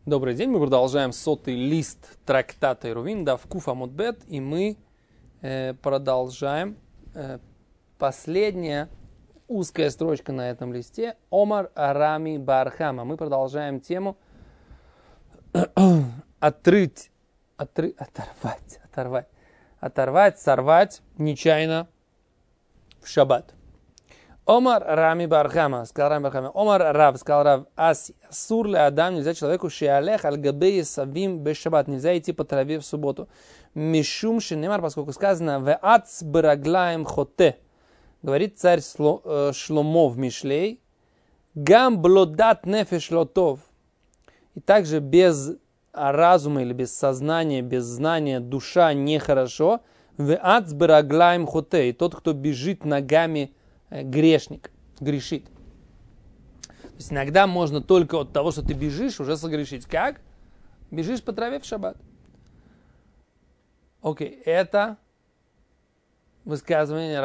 Добрый день, мы продолжаем 100-й лист трактата Эрувин, дав Куф Амуд Бет, и мы продолжаем последняя узкая строчка на этом листе Омар Рами бар Хама. Мы продолжаем тему сорвать нечаянно в шаббат. Омар Рами бар Хама, сказал Рами бар Хама. Омар Рав, сказал Рав, асур ле адам, нельзя человеку шеалех аль габей савим без шаббат, нельзя идти по траве в субботу. Мишум шинемар, поскольку сказано веац бараглаем хоте, говорит царь Шломо в Мишлей, гам блодат нефеш лотов, и также без разума или без сознания, без знания душа нехорошо, веац бараглаем хоте, и тот, кто бежит ногами, грешник, грешит. То есть иногда можно только от того, что ты бежишь, уже согрешить. Как? Бежишь по траве в шаббат. Окей, это высказывание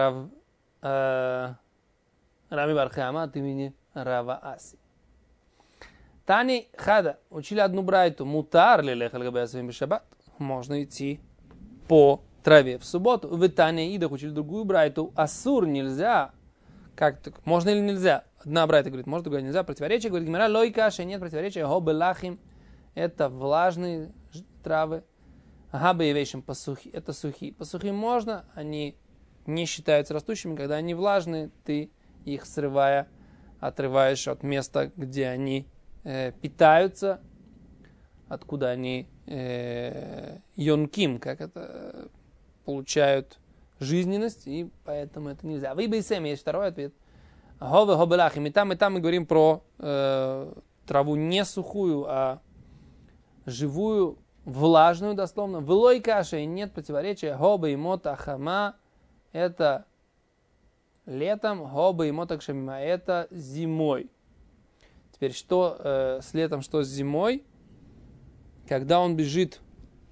Рами бар Хама от имени Рава Аси. Тани Хада, учили одну брайту, мутар ли лехал габей асавим шаббат. Можно идти по траве в субботу. В Тане Идах учили другую брайту, асур нельзя. Как так? Можно или нельзя? Одна брайта говорит, можно, другая нельзя. Противоречие, говорит Гемара, лойкаши, нет противоречия. Гобелахим, это влажные травы. Габа и вещим, пасухи, это сухие. Пасухи можно, они не считаются растущими. Когда они влажные, ты их срывая, отрываешь от места, где они питаются, откуда они йонким, как это получают жизненность, и поэтому это нельзя. В Ибейсем есть второй ответ. Хове хобелахим. И там мы говорим про траву не сухую, а живую, влажную дословно. В лой каше нет противоречия. Хобе и мота хама это летом, хобе и мота кшамима это зимой. Теперь что с летом, что с зимой? Когда он бежит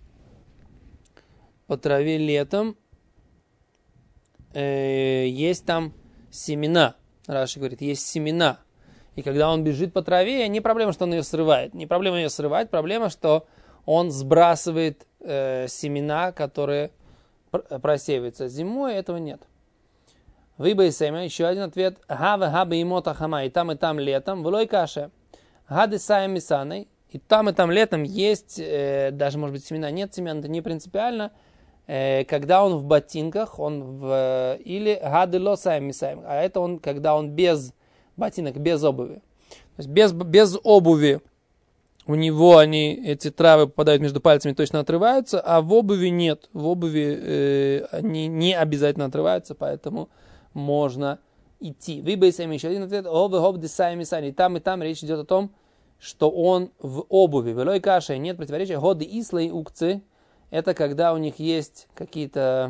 по траве летом, есть там семена. Раши говорит, есть семена. И когда он бежит по траве, не проблема, что он ее срывает. Не проблема ее срывать, проблема, что он сбрасывает семена, которые просеиваются. Зимой этого нет. Выбей семя, еще один ответ. Хава и мота хама. И там летом. Влой каше. Гады саем мисаной. И там летом есть, даже может быть семена. Нет семян, это не принципиально. Когда он в ботинках, или гады лосаем мисаем, а это он, когда он без ботинок, без обуви. То есть без обуви у него эти травы попадают между пальцами, точно отрываются, а в обуви нет. В обуви они не обязательно отрываются, поэтому можно идти. Выбейсаем еще один ответ. И там речь идет о том, что он в обуви. Велой каша, нет противоречия. Годы ислей укцы. Это когда у него есть какие-то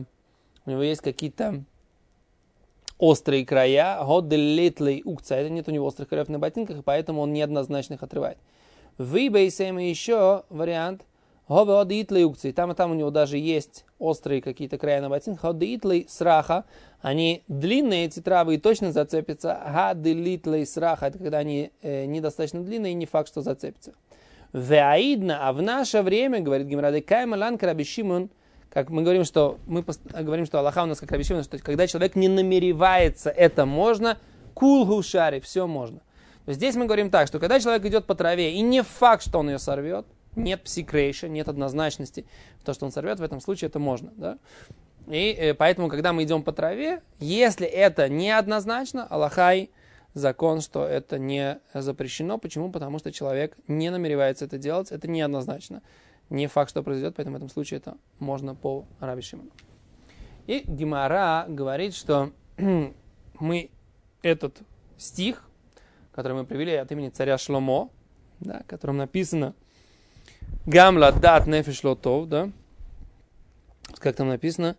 острые края. Годелетлей укца. Это нет у него острых краев на ботинках, поэтому он неоднозначно их отрывает. Выбейсаем еще вариант. Годелетлей укцы. И там у него даже есть острые какие-то края на ботинках. Годелетлей сраха. Они длинные, эти травы, и точно зацепятся. Годелетлей сраха. Это когда они недостаточно длинные, и не факт, что зацепятся. Веаидна, а в наше время, говорит Гемара, каймалан Раби Шимон, как мы говорим, что Аллаха у нас как Раби Шимон, что когда человек не намеревается, это можно, кулгу шари, все можно. То есть здесь мы говорим так, что когда человек идет по траве, и не факт, что он ее сорвет, нет псикрейша, нет однозначности, то, что он сорвет, в этом случае это можно. Да? И поэтому, когда мы идем по траве, если это неоднозначно, Аллахай, закон, что это не запрещено. Почему? Потому что человек не намеревается это делать. Это неоднозначно. Не факт, что произойдет, поэтому в этом случае это можно по Раби Шимону. И Гемара говорит, что мы этот стих, который мы привели от имени царя Шломо, да, в котором написано «Гамла дат нефеш лотов», да, как там написано,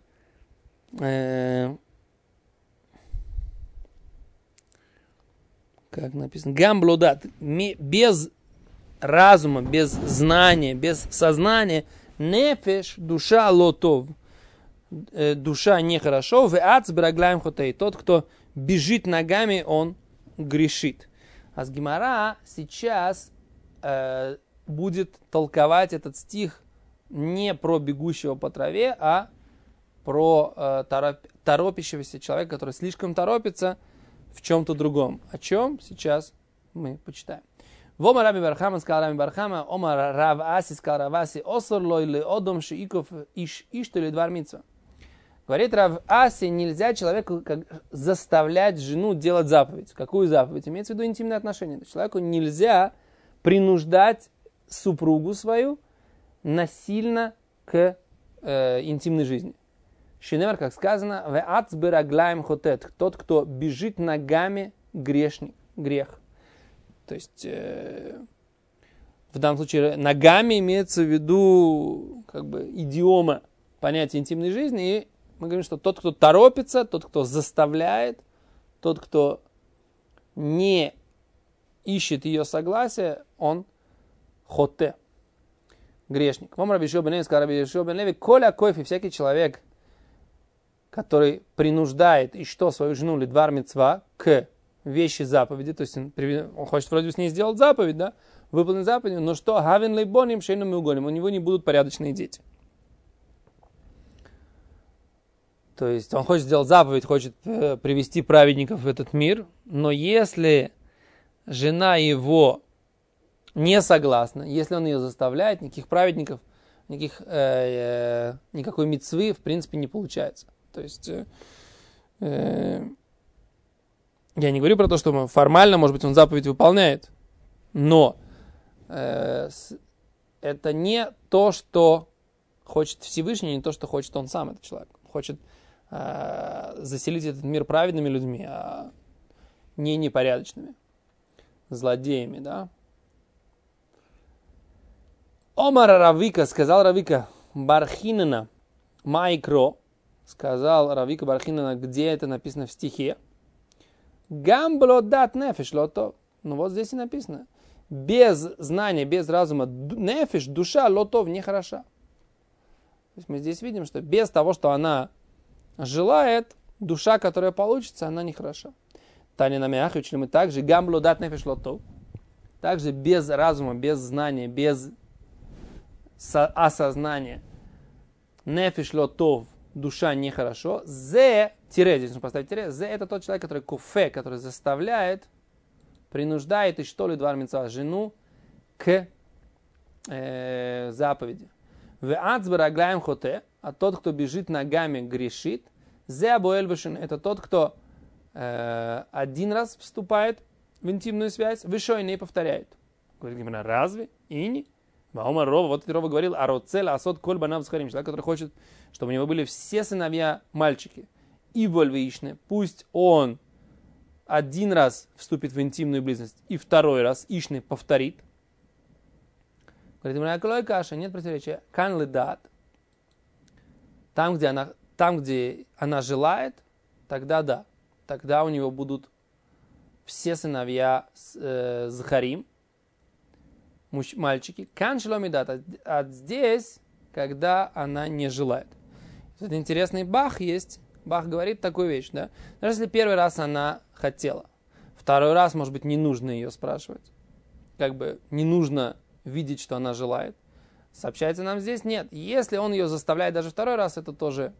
как написано, гамблодат, без разума, без знания, без сознания, нефеш, душа лотов, душа нехорошо, веац браглаем хотей, тот, кто бежит ногами, он грешит. А с Гемара сейчас будет толковать этот стих не про бегущего по траве, а про торопящегося человека, который слишком торопится в чем-то другом. О чем сейчас мы почитаем. Вома Раби Бархама сказал Раби Бархама, Ома Рав Аси сказал Рав Аси, Осор лой ле одом шииков ишто ли двар митцва. Говорит Рав Аси, нельзя человеку заставлять жену делать заповедь. Какую заповедь? Имеется в виду интимные отношения. Человеку нельзя принуждать супругу свою насильно к интимной жизни. Шинемар, как сказано, «Веац бераглаем хотет», тот, кто бежит ногами, грешник, грех. То есть, в данном случае, ногами имеется в виду как бы идиома понятия интимной жизни, и мы говорим, что тот, кто торопится, тот, кто заставляет, тот, кто не ищет ее согласия, он хоте, грешник. Вам Раби Йошуа бен Леви сказал, Раби Йошуа бен Леви, коля койфи, всякий человек, который принуждает и что свою жену лидвар мицва к вещи заповеди, то есть он хочет вроде с ней сделать заповедь, да, выполнить заповедь, но что, гавен лейбоним шейном угоним, у него не будут порядочные дети. То есть он хочет сделать заповедь, хочет привести праведников в этот мир, но если жена его не согласна, если он ее заставляет, никаких праведников, никакой мицвы в принципе не получается. То есть я не говорю про то, что формально, может быть, он заповедь выполняет, но это не то, что хочет Всевышний, не то, что хочет он сам, этот человек. Хочет заселить этот мир праведными людьми, а не непорядочными, злодеями, да. Омар Равика, сказал Равика Бархинана Майкро, сказал Равика Бархинана, где это написано в стихе. Гамблодат нефиш лото. Ну вот здесь и написано. Без знания, без разума, нефиш, душа лотов не хороша. То есть мы здесь видим, что без того, что она желает, душа, которая получится, она не хороша. Таня на мях, учили мы также гамблодат нефиш лотов. Также без разума, без знания, без осознания. Нефиш лотов, душа нехорошо. Зе, тире, здесь нужно поставить тире. Зе это тот человек, который куфе, который заставляет, принуждает и что ли двар мицва, жену к заповеди. В ацбарагляем хоте, а тот, кто бежит ногами, грешит. Зе абуэль вышин, это тот, кто один раз вступает в интимную связь, вышой не повторяет. Говорит, разве? И не? Ваома Рова, вот Рова говорил, ароцель асот коль банав схарим, человек, который хочет, чтобы у него были все сыновья мальчики. И вольвишны, пусть он один раз вступит в интимную близость, и второй раз ишны повторит. Говорит, Мракалой каша, нет противоречия. Кан лидат, там, где она желает, тогда да. Тогда у него будут все сыновья Захарим, мальчики. Кан шломидат, а здесь, когда она не желает. Это интересный Бах есть. Бах говорит такую вещь, да. Даже если первый раз она хотела, второй раз, может быть, не нужно ее спрашивать. Как бы не нужно видеть, что она желает. Сообщается нам здесь, нет. Если он ее заставляет даже второй раз, это тоже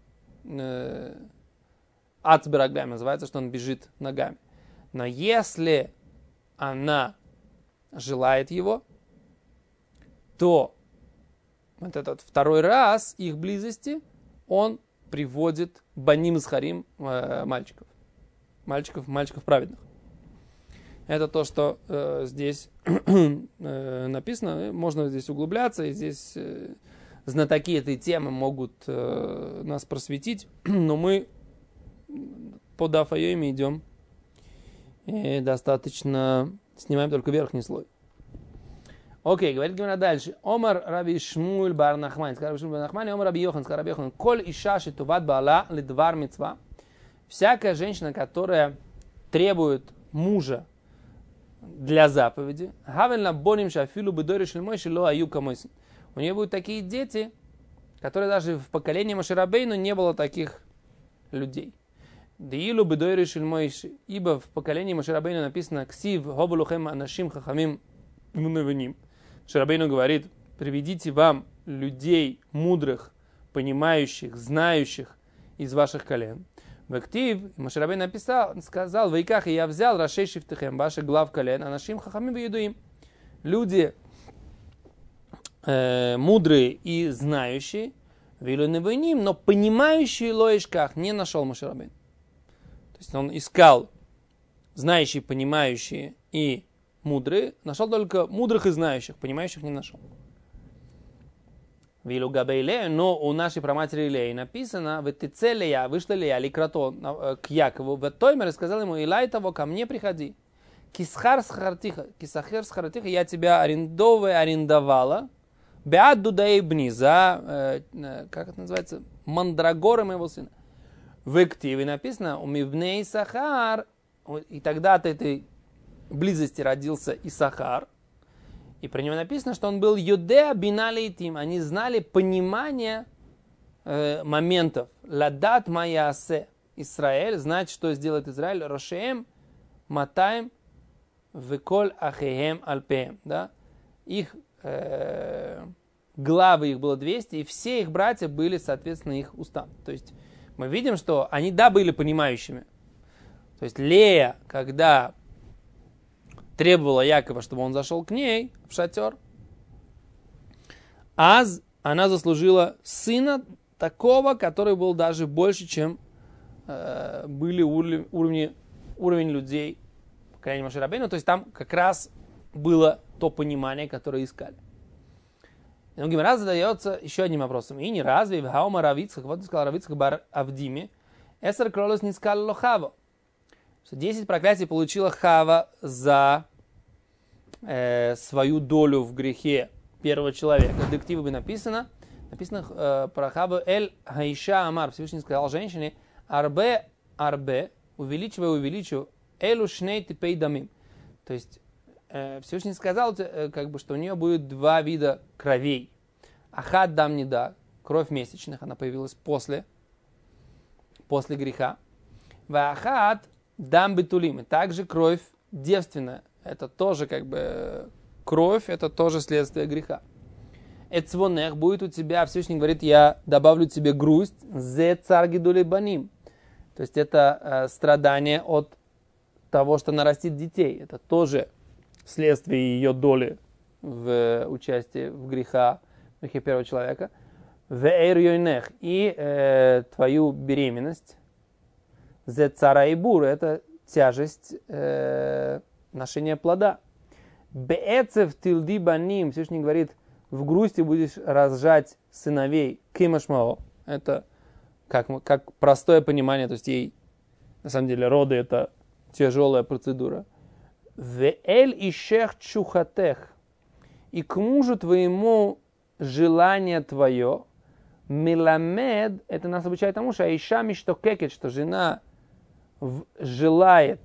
ацбераглями, называется, что он бежит ногами. Но если она желает его, то вот этот второй раз их близости он приводит баним схарим мальчиков праведных. Это то, что здесь написано. Можно здесь углубляться, и здесь знатоки этой темы могут нас просветить, но мы по дафайоме идем и достаточно снимаем только верхний слой. Окей, говорит Гемара дальше. Омар Раби Шмуэль бар Нахман. Сказал Раби Шмуэль бар Нахман, Омар Раби Йохан. Сказал Раби Йохан. Коль иша шитуват баала лидвар мицва. Всякая женщина, которая требует мужа для заповеди, хавен боним шафилу бедори шельмой шело аюка мойсин. У нее будут такие дети, которые даже в поколении Моше Рабейну не было таких людей. Деилу бедори шельмой, ибо в поколении Моше Рабейну написано ксив хобулухем анашим хахамим мневеним, Рабейну говорит, приведите вам людей мудрых, понимающих, знающих из ваших колен. В актив Моше Рабейну написал, сказал, «Вайках, и я взял рашей шифтехем, ваших глав колен, а нашим хахамим веюдуим». Люди мудрые и знающие, вейлуневойним, но понимающие лоишках не нашел Моше Рабейну. То есть он искал знающие, понимающие и мудрые, нашел только мудрых и знающих, понимающих не нашел. Вилу габейле, но у нашей праматери Леи написано, вышла Лея ликрато к Якову, в Тоймер и сказал ему, Илай того, ко мне приходи. Кисхар схартиха, я тебя арендовала, беат дудаей бни, за, как это называется, мандрагоры моего сына. В активе написано, умивней Сахар, и тогда от этой близости родился Исахар. И про него написано, что он был Юдеа Биналейтим. Они знали понимание моментов. Ладат Маясе. Израиль, знать, что сделает Израиль. Рошеем, Матаем, Веколь Ахеем Альпеем. Да? Их главы их было 200, и все их братья были, соответственно, их устам. То есть мы видим, что они, да, были понимающими. То есть Лея, когда требовала Якова, чтобы он зашел к ней в шатер, аз она заслужила сына такого, который был даже больше, чем были уровень людей поколения Моше Рабейну. То есть там как раз было то понимание, которое искали. Но Гемара задается еще одним вопросом. И не разве в Хаума Равицках, вот сказал Равицках бар Авдиме, эсер кролос не сказал Хава. 10 проклятий получила Хава за свою долю в грехе первого человека. В дективе написано про Хаву Эль Хаиша Амар. Всевышний сказал женщине, арбе, увеличивай, элю шней типей дамим. То есть Всевышний сказал, как бы, что у нее будет 2 вида кровей. Ахат дам не да, кровь месячных, она появилась после греха. Вахат дам бетулим, также кровь девственная. Это тоже как бы кровь, это тоже следствие греха. Эцвонех будет у тебя, Всевышний говорит, я добавлю тебе грусть, зе царгидули баним. То есть это страдание от того, что нарастит детей. Это тоже следствие ее доли в участии в грехе первого человека. Веэр йойнех, и твою беременность, зе цара и бур, это тяжесть ношения плода. Беэцев тилди баним, Всевышний говорит, в грусти будешь рожать сыновей. Кимашмао, это как простое понимание, то есть ей, на самом деле, роды это тяжелая процедура. Веэль ишех чухатех, и к мужу твоему желание твое, миламед, это нас обучает тому, что Аиша миштокекет, что жена желает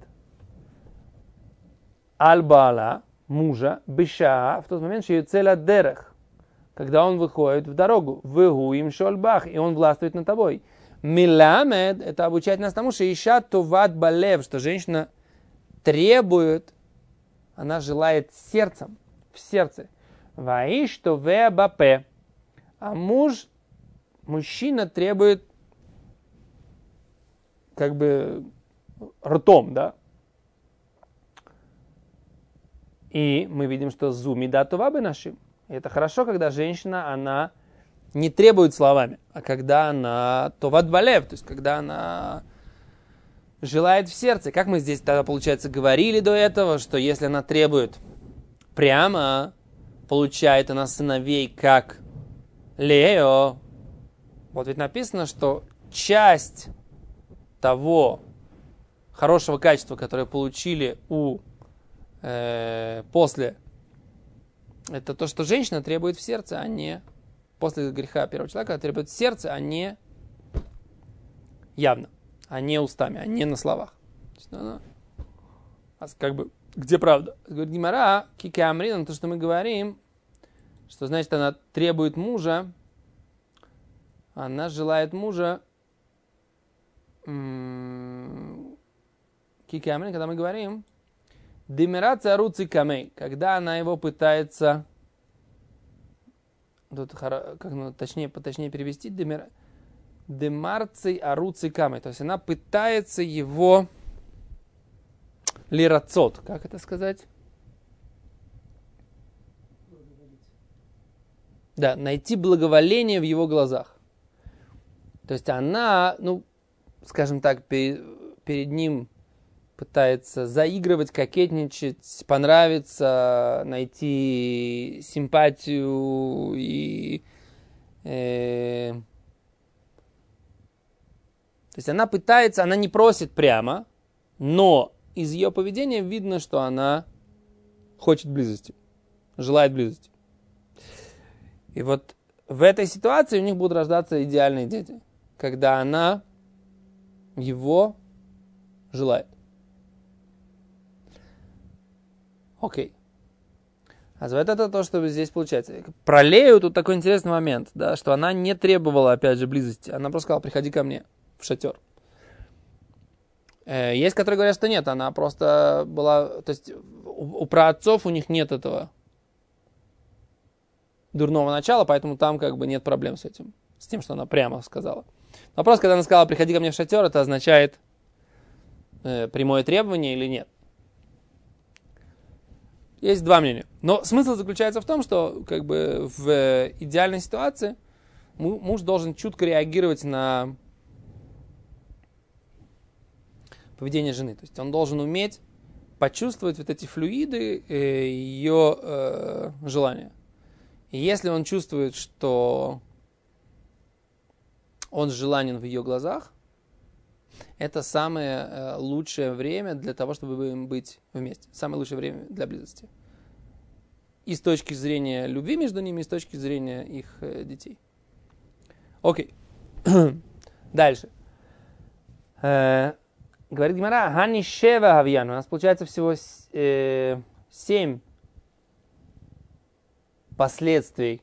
аль-баала, мужа, беша, в тот момент, что ее цель от дерех, когда он выходит в дорогу, вегу им шольбах, и он властвует над тобой. Миламед, это обучает нас тому, что Иша туват балев, что женщина требует, она желает сердцем, в сердце. Ваиш то ве бапе, а мужчина требует как бы ртом, да? И мы видим, что зуми датува бы нашим. Это хорошо, когда женщина, она не требует словами, а когда она товат балев, то есть когда она желает в сердце. Как мы здесь тогда, получается, говорили до этого, что если она требует прямо, получает она сыновей как Лео. Вот ведь написано, что часть того хорошего качества, которое получили после, это то, что женщина требует в сердце, а не после греха первого человека, требует в сердце, а не явно, а не устами, а не на словах. То есть, она, как бы, где правда? Говорит Гимара, кики амрин, то, что мы говорим, что значит она требует мужа, она желает мужа, кики амрин, когда мы говорим, демирация руци камей, когда она его пытается тут как точнее перевести, демарций аруций камой. То есть она пытается его лирацот, как это сказать? Да, найти благоволение в его глазах. То есть она, скажем так, перед ним пытается заигрывать, кокетничать, понравиться, найти симпатию и... то есть она пытается, она не просит прямо, но из ее поведения видно, что она хочет близости, желает близости. И вот в этой ситуации у них будут рождаться идеальные дети, когда она его желает. Окей. А вот это то, что здесь получается. Про Лею тут такой интересный момент, да, что она не требовала, опять же, близости. Она просто сказала, приходи ко мне в шатер. Есть, которые говорят, что нет, она просто была... То есть у праотцов у них нет этого дурного начала, поэтому там как бы нет проблем с этим. С тем, что она прямо сказала. Вопрос, когда она сказала, приходи ко мне в шатер, это означает прямое требование или нет. Есть два мнения. Но смысл заключается в том, что как бы в идеальной ситуации муж должен чутко реагировать на поведение жены. То есть он должен уметь почувствовать вот эти флюиды ее желания. И если он чувствует, что он желанен в ее глазах, это самое лучшее время для того, чтобы им быть вместе. Самое лучшее время для близости. И с точки зрения любви между ними, и с точки зрения их детей. Окей. Дальше. Говорит Гемара, Хани Шева Гавьян. У нас получается всего 7 последствий,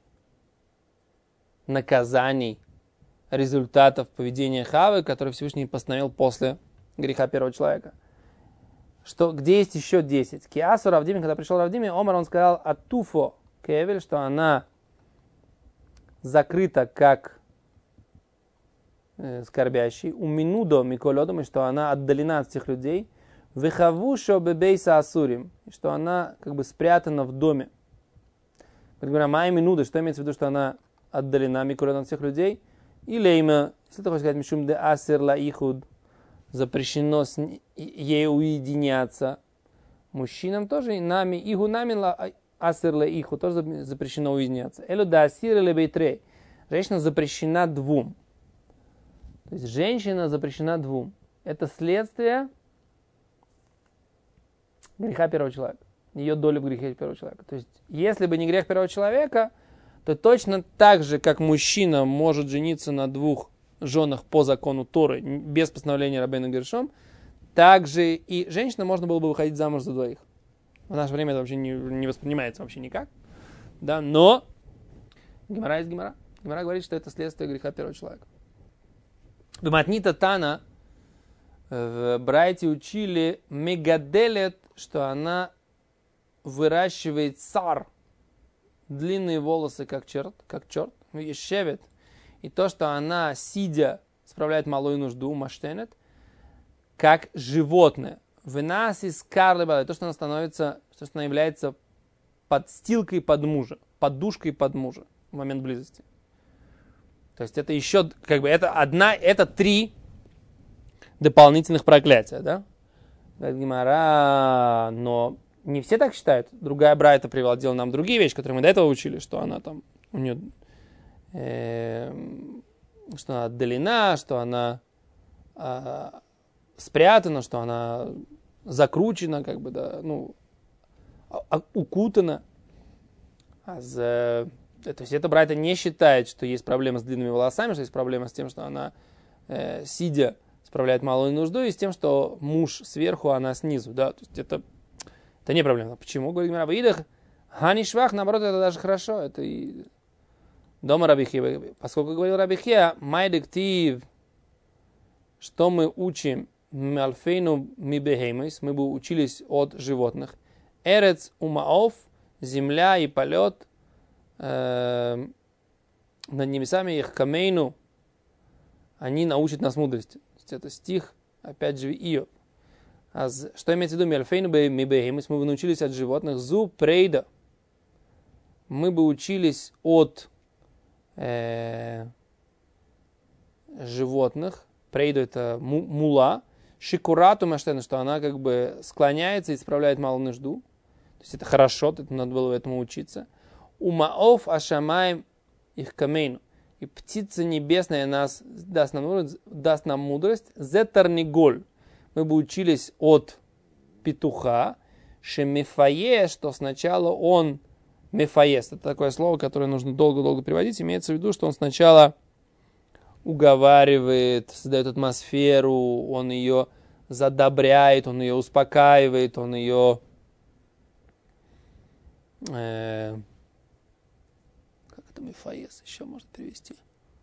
наказаний, результатов поведения Хавы, которые Всевышний постановил после греха первого человека. Где есть еще 10? Киасу Равдими, когда пришел Равдими, Омар, он сказал, Атуфо Кевель, что она закрыта как скорбящий, уминудо миколодом, и что она отдалена от всех людей, вехавушо бебейса асурим, что она как бы спрятана в доме. Говоря, май минуды, что имеется в виду, что она отдалена миколодом от всех людей, или имя, если ты хочешь сказать, мишум де асер ла ихуд, запрещено ей уединяться. Мужчинам тоже, и нами, иху нами асер ла иху, тоже запрещено уединяться. Элю да асир или бейтрей. Женщина запрещена двум. То есть женщина запрещена двум. Это следствие греха первого человека. Ее доля в грехе первого человека. То есть, если бы не грех первого человека, то точно так же, как мужчина может жениться на двух женах по закону Торы, без постановления Рабейну Гершом, так же и женщина можно было бы выходить замуж за двоих. В наше время это вообще не воспринимается вообще никак. Да? Но Гемара есть Гемара. Гемара говорит, что это следствие греха первого человека. Бематнита Тана в Брайте учили мегаделет, что она выращивает сар, длинные волосы, как черт, и шевет, и то, что она, сидя, справляет малую нужду, маштенет, как животное. В нас из карлебала, то, что она становится, что она является подстилкой под мужа, подушкой под мужа в момент близости. То есть это еще, как бы, это 3 дополнительных проклятия, да? Гемара, но не все так считают. Другая брайта приводила нам другие вещи, которые мы до этого учили, что она там, у нее, что она отдалена, что она спрятана, что она закручена, как бы, да, укутана. То есть эта брайта не считает, что есть проблема с длинными волосами, что есть проблема с тем, что она, сидя, справляет малую нужду, и с тем, что муж сверху, а она снизу. Да? То есть это не проблема. Почему? Говорит Гемара, в идах хани швах, наоборот, это даже хорошо. Это и дома Рабихи. Поскольку говорил Рабихи, майдектив, что мы учим, мальфейну мибехеймис, мы бы учились от животных. Эрец умаов, земля и полет, над небесами их камейну, они научат нас мудрости. То есть это стих, опять же, Иов. Что имеется в виду? Мельфейну мибеймис, мы бы научились от животных. Зу прейда. Мы бы учились от животных. Прейда это мула. Шикурату маштена, что она как бы склоняется и исправляет малую нужду. То есть это хорошо, это надо было этому учиться. Умаов ашамаем их камейну. И птица небесная нас даст нам мудрость. Зетарниголь. Мы бы учились от петуха. Шемефае, что сначала он мефаест. Это такое слово, которое нужно долго-долго приводить. Имеется в виду, что он сначала уговаривает, создает атмосферу, он ее задобряет, он ее успокаивает, он ее... Как это мефаес еще может перевести?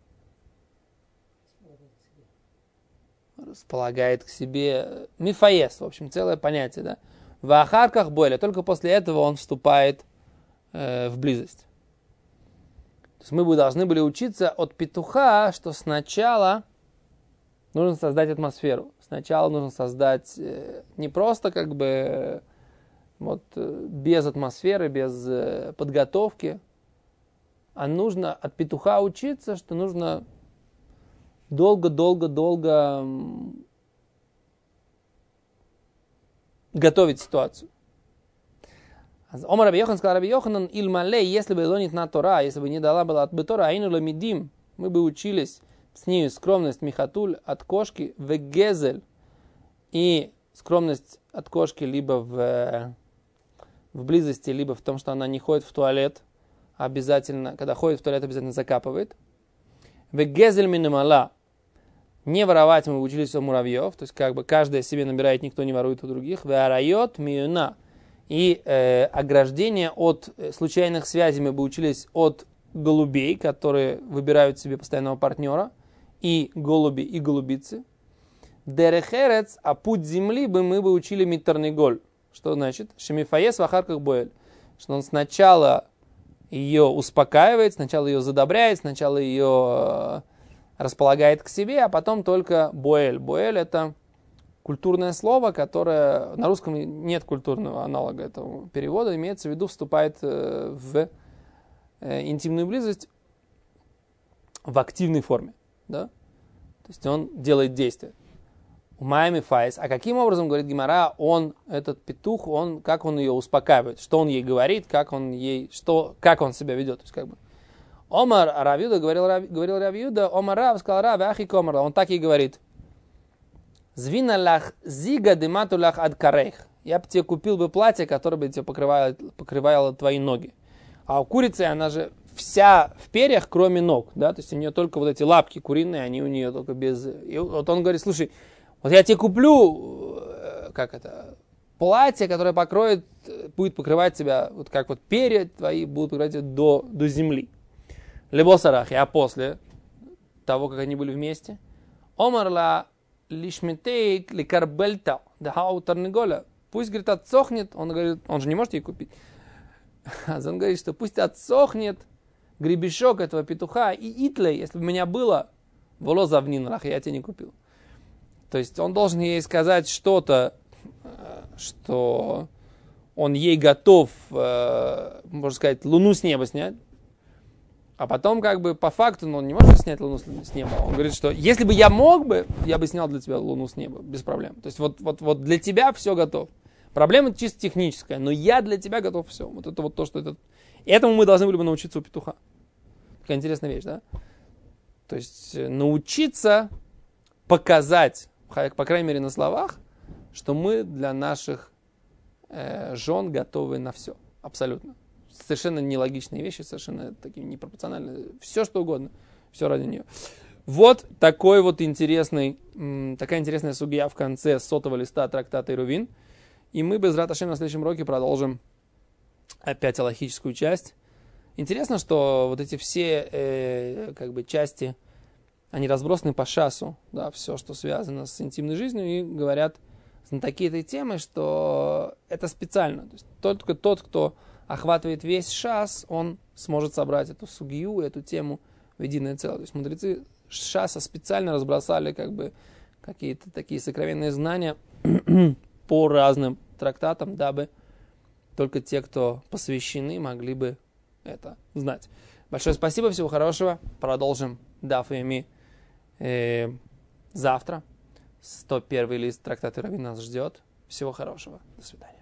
Располагает к себе. Мефаес, в общем, целое понятие, да? В ахарках бойля, только после этого он вступает в близость. То есть мы бы должны были учиться от петуха, что сначала нужно создать атмосферу. Сначала нужно создать не просто как бы вот без атмосферы, без подготовки, а нужно от петуха учиться, что нужно долго готовить ситуацию. Омар Раби Йохан сказал Раби Йоханан, Ильмалей, если бы лонит на Тора, если бы не дала была от Бетора, аину ламидим, мы бы учились с ней скромность михатуль от кошки, вегезель, и скромность от кошки либо в близости, либо в том, что она не ходит в туалет, обязательно, когда ходит в туалет, обязательно закапывает. Вегезель минимала, не воровать мы учились у муравьев, то есть как бы каждый себе набирает, никто не ворует у других. Веарайот миюна. И ограждение от случайных связей мы бы учились от голубей, которые выбирают себе постоянного партнера, и голуби, и голубицы. Дерехерец, а путь земли бы мы бы учили митарниголь. Что значит? Шемифаес в ахарках боэль. Что он сначала ее успокаивает, сначала ее задобряет, сначала ее располагает к себе, а потом только боэль. Боэль это культурное слово, которое на русском нет культурного аналога этого перевода, имеется в виду, вступает в интимную близость в активной форме. Да? То есть он делает действие. Умайми файс. А каким образом, говорит Гемара, он, этот петух, как он ее успокаивает, что он ей говорит, как он себя ведет. То есть как бы Омар Равиуда говорил Равиуда, Омар Рав сказал Рав, ахи комар, он так и говорит. Звина лах зига демату лах ад карейх. Я бы тебе купил бы платье, которое бы тебе покрывало твои ноги. А у курицы она же вся в перьях, кроме ног. Да? То есть у нее только вот эти лапки куриные, они у нее только без... И вот он говорит, слушай, вот я тебе куплю платье, которое будет покрывать тебя, вот как вот перья твои будут покрывать тебя до земли. Лебосарахи, а после того, как они были вместе, омарла лишметейк лекарбельта дахау тарниголя. Пусть, говорит, отсохнет, он говорит, он же не может ей купить. Он говорит, что пусть отсохнет гребешок этого петуха и итлей, если бы у меня было, волоза в нинрах, я тебе не купил. То есть он должен ей сказать что-то, что он ей готов, можно сказать, луну с неба снять. А потом, как бы, по факту, он не может снять луну с неба. Он говорит, что если бы я мог бы, я бы снял для тебя луну с неба, без проблем. То есть вот для тебя все готов. Проблема чисто техническая, но я для тебя готов все. Вот это вот то, что это... Этому мы должны были бы научиться у петуха. Такая интересная вещь, да? То есть научиться показать, по крайней мере на словах, что мы для наших жен готовы на все. Абсолютно. Совершенно нелогичные вещи, совершенно такие непропорциональные. Все, что угодно. Все ради нее. Вот такая интересная сугья в конце 100-го листа трактата Ирувин. И мы, безрат Ашем, на следующем уроке продолжим опять алахическую часть. Интересно, что вот эти все части, они разбросаны по шасу. Да, все, что связано с интимной жизнью, и говорят знатоки этой темы, что это специально. То есть только тот, кто охватывает весь шас, он сможет собрать эту сугию, эту тему в единое целое. То есть мудрецы Шаса специально разбросали как бы какие-то такие сокровенные знания по разным трактатам, дабы только те, кто посвящены, могли бы это знать. Большое спасибо, всего хорошего. Продолжим Даф Йоми завтра. 101 лист трактата Раби нас ждет. Всего хорошего. До свидания.